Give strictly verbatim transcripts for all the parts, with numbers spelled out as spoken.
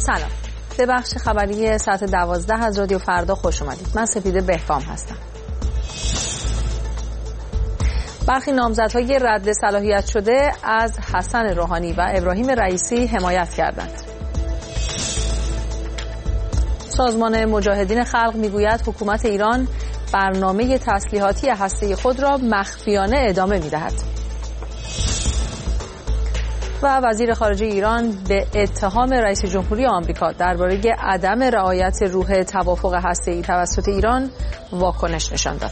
سلام، به بخش خبری ساعت دوازده از رادیو فردا خوش اومدید. من سپیده بهبام هستم. برخی نامزدهای رد صلاحیت شده از حسن روحانی و ابراهیم رئیسی حمایت کردند. سازمان مجاهدین خلق میگوید حکومت ایران برنامه تسلیحاتی هسته‌ای خود را مخفیانه ادامه می‌دهد. و وزیر خارجه ایران به اتهام رئیس جمهوری آمریکا درباره عدم رعایت روح توافق هسته‌ای توسط ایران واکنش نشان داد.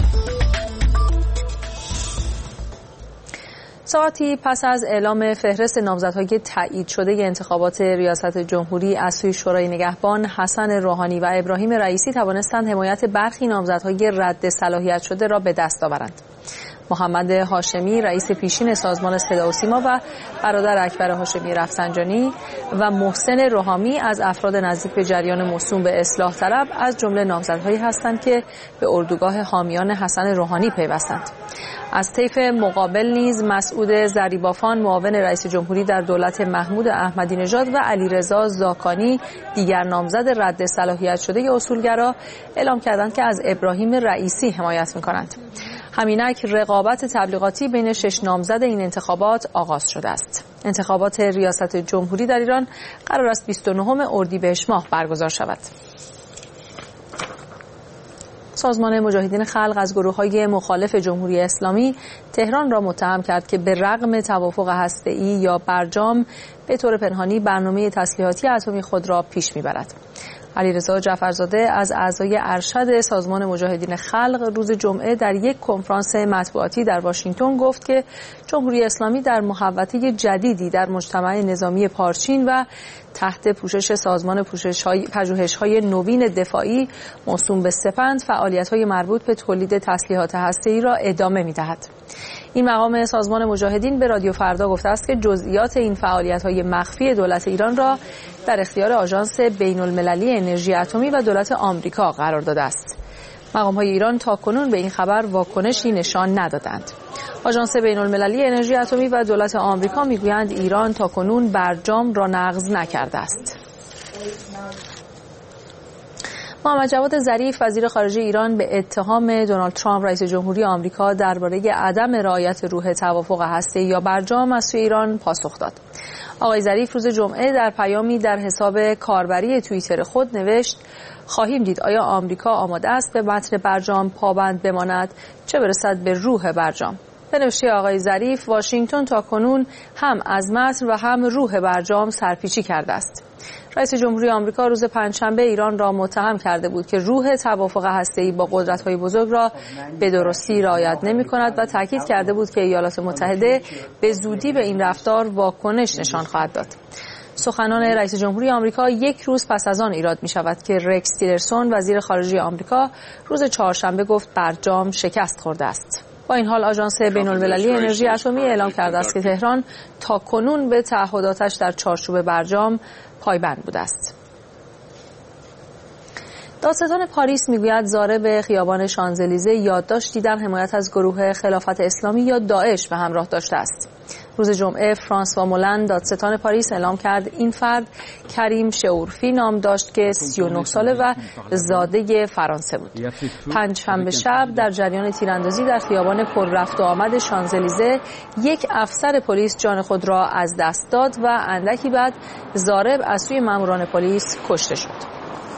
ساعتی پس از اعلام فهرست نامزدهای تایید شده انتخابات ریاست جمهوری از سوی شورای نگهبان، حسن روحانی و ابراهیم رئیسی توانستند حمایت برخی نامزدهای رد صلاحیت شده را به دست آورند. محمد هاشمی رئیس پیشین سازمان صدا و سیما و برادر اکبر هاشمی رفسنجانی و محسن روحامی از افراد نزدیک به جریان موسوم به اصلاح طلب از جمله نامزدهایی هستند که به اردوگاه حامیان حسن روحانی پیوستند. از طیف مقابل نیز مسعود ضریبافان معاون رئیس جمهوری در دولت محمود احمدی نژاد و علیرضا زاکانی دیگر نامزد رد صلاحیت شده اصولگرا اعلام کردند که از ابراهیم رئیسی حمایت می‌کنند. همینک رقابت تبلیغاتی بین شش نامزد این انتخابات آغاز شده است. انتخابات ریاست جمهوری در ایران قرار است بیست و نهم اردیبهشت ماه برگزار شود. سازمان مجاهدین خلق از گروه‌های مخالف جمهوری اسلامی تهران را متهم کرد که به رغم توافق هسته‌ای یا برجام به طور پنهانی برنامه تسلیحاتی اتمی خود را پیش می‌برد. علیرضا جعفرزاده از اعضای ارشد سازمان مجاهدین خلق روز جمعه در یک کنفرانس مطبوعاتی در واشنگتن گفت که جمهوری اسلامی در محوطه جدیدی در مجتمع نظامی پارچین و تحت پوشش سازمان پژوهش‌های نوین دفاعی موسوم به سپند فعالیت‌های مربوط به تولید تسلیحات هسته‌ای را ادامه می‌دهد. این مقام سازمان مجاهدین به رادیو فردا گفته است که جزئیات این فعالیت‌های مخفی دولت ایران را در اختیار آژانس بین‌المللی انرژی اتمی و دولت آمریکا قرار داده است. مقام‌های ایران تاکنون به این خبر واکنشی نشان ندادند. آژانس بین‌المللی انرژی اتمی و دولت آمریکا میگویند ایران تاکنون برجام را نقض نکرده است. محمد جواد ظریف وزیر خارجه ایران به اتهام دونالد ترامپ رئیس جمهوری آمریکا درباره عدم رعایت روح توافق هسته‌ای یا برجام از سوی ایران پاسخ داد. آقای ظریف روز جمعه در پیامی در حساب کاربری توییتر خود نوشت: خواهیم دید آیا آمریکا آماده است به متن برجام پابند بماند، چه برسد به روح برجام. به نوشته آقای ظریف، واشنگتن تاکنون هم از متن و هم روح برجام سرپیچی کرده است. رئیس جمهوری آمریکا روز پنجشنبه ایران را متهم کرده بود که روح توافق هسته‌ای با قدرت‌های بزرگ را به درستی رعایت نمی‌کند و تاکید کرده بود که ایالات متحده به زودی به این رفتار واکنش نشان خواهد داد. سخنان رئیس جمهوری آمریکا یک روز پس از آن ایراد می‌شود که رکس تیلرسون وزیر خارجه آمریکا روز چهارشنبه گفت برجام شکست خورده است. با این حال آژانس بین‌المللی انرژی اتمی اعلام کرده است که تهران تاکنون به تعهداتش در چارچوب برجام پایبند بوده است. دادستان پاریس میگوید ضارب خیابان شانزلیزه یادداشتی در حمایت از گروه خلافت اسلامی یا داعش به همراه داشته است. روز جمعه فرانسوا مولند دادستان پاریس اعلام کرد این فرد کریم شعورفی نام داشت که سی و نه ساله و زاده فرانسه بود. پنجشنبه شب در جریان تیراندازی در خیابان پر رفت و آمد شانزلیزه یک افسر پلیس جان خود را از دست داد و اندکی بعد ضارب از سوی ماموران پلیس کشته شد.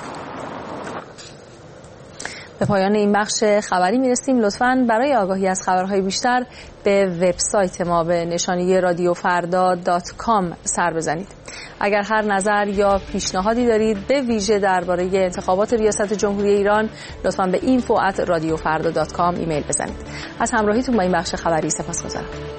به پایان این بخش خبری میرسیم. لطفاً برای آگاهی از خبرهای بیشتر به وبسایت ما به نشانی رادیو فردا دات کام سر بزنید. اگر هر نظر یا پیشنهادی دارید به ویژه درباره انتخابات ریاست جمهوری ایران، لطفاً به اینفو ات رادیو فردا دات کام ایمیل بزنید. از همراهیتون با این بخش خبری سپاسگزارم.